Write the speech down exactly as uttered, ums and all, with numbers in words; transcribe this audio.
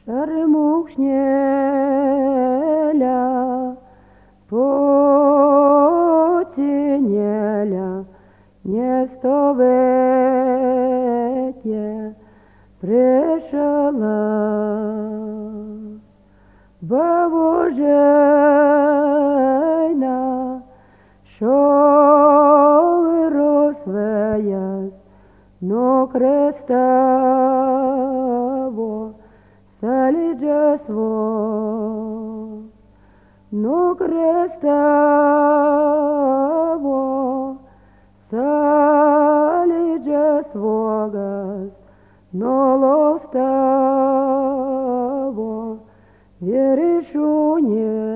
Шаримухнеля, потенеля, не стоветье пришла. Божейна, що виросвеяс, но Христово солиджество, но Христово солиджество гас, но лоставо веришь у не